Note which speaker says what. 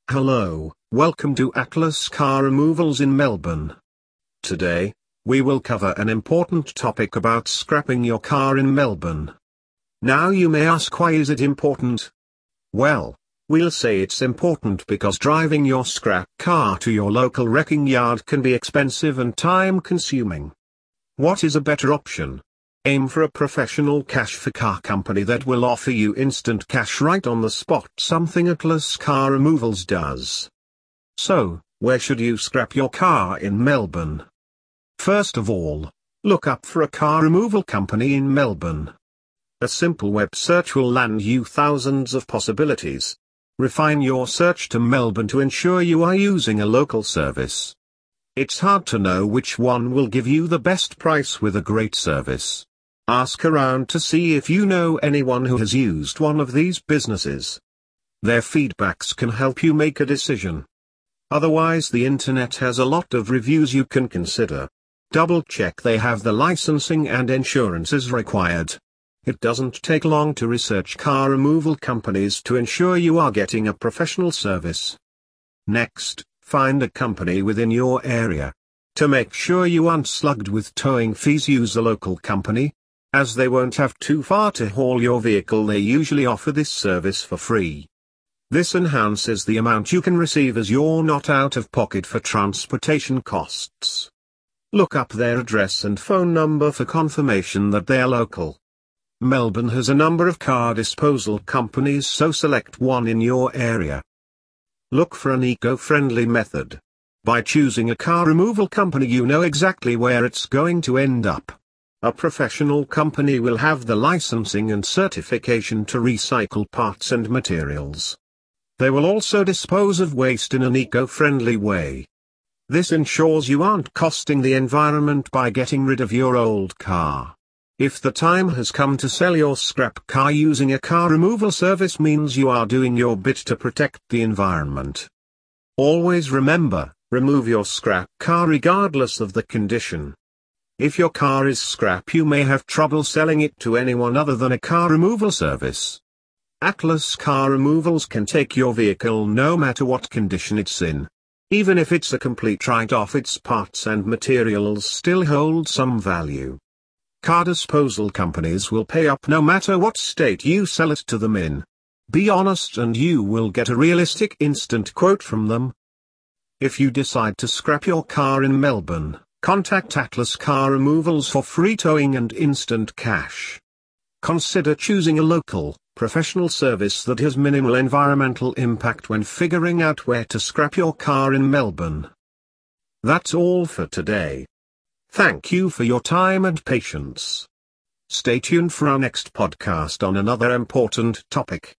Speaker 1: Hello, welcome to Atlas Car Removals in Melbourne. Today, we will cover an important topic about scrapping your car in Melbourne. Now you may ask, why is it important? Well, we'll say it's important because driving your scrap car to your local wrecking yard can be expensive and time-consuming. What is a better option? Aim for a professional cash for car company that will offer you instant cash right on the spot, something Atlas Car Removals does. So, where should you scrap your car in Melbourne? First of all, look up for a car removal company in Melbourne. A simple web search will land you thousands of possibilities. Refine your search to Melbourne to ensure you are using a local service. It's hard to know which one will give you the best price with a great service. Ask around to see if you know anyone who has used one of these businesses. Their feedbacks can help you make a decision. Otherwise, the internet has a lot of reviews you can consider. Double check they have the licensing and insurances required. It doesn't take long to research car removal companies to ensure you are getting a professional service. Next, find a company within your area. To make sure you aren't slugged with towing fees, use a local company. As they won't have too far to haul your vehicle, they usually offer this service for free. This enhances the amount you can receive as you're not out of pocket for transportation costs. Look up their address and phone number for confirmation that they are local. Melbourne has a number of car disposal companies, so select one in your area. Look for an eco-friendly method. By choosing a car removal company, you know exactly where it's going to end up. A professional company will have the licensing and certification to recycle parts and materials. They will also dispose of waste in an eco-friendly way. This ensures you aren't costing the environment by getting rid of your old car. If the time has come to sell your scrap car, using a car removal service means you are doing your bit to protect the environment. Always remember, remove your scrap car regardless of the condition. If your car is scrap, you may have trouble selling it to anyone other than a car removal service. Atlas Car Removals can take your vehicle no matter what condition it's in. Even if it's a complete write-off, its parts and materials still hold some value. Car disposal companies will pay up no matter what state you sell it to them in. Be honest and you will get a realistic instant quote from them. If you decide to scrap your car in Melbourne, contact Atlas Car Removals for free towing and instant cash. Consider choosing a local, professional service that has minimal environmental impact when figuring out where to scrap your car in Melbourne. That's all for today. Thank you for your time and patience. Stay tuned for our next podcast on another important topic.